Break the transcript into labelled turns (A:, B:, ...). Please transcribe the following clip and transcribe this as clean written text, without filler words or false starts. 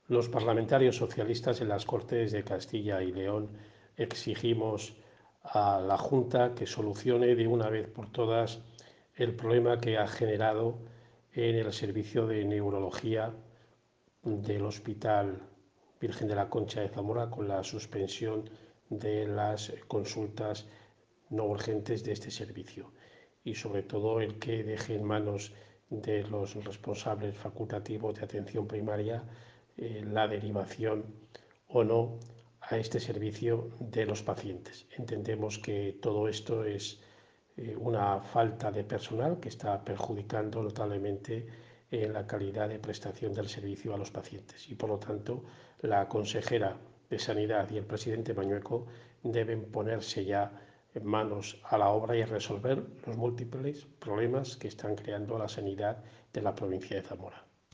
A: Los parlamentarios socialistas en las Cortes de Castilla y León exigimos a la Junta que solucione de una vez por todas el problema que ha generado en el servicio de neurología del Hospital Virgen de la Concha de Zamora con la suspensión de las consultas no urgentes de este servicio y sobre todo el que deje en manos de los responsables facultativos de atención primaria la derivación o no a este servicio de los pacientes. Entendemos que todo esto es una falta de personal que está perjudicando notablemente en la calidad de prestación del servicio a los pacientes y por lo tanto la consejera de Sanidad y el presidente Mañueco deben ponerse ya manos a la obra y resolver los múltiples problemas que están creando la sanidad de la provincia de Zamora.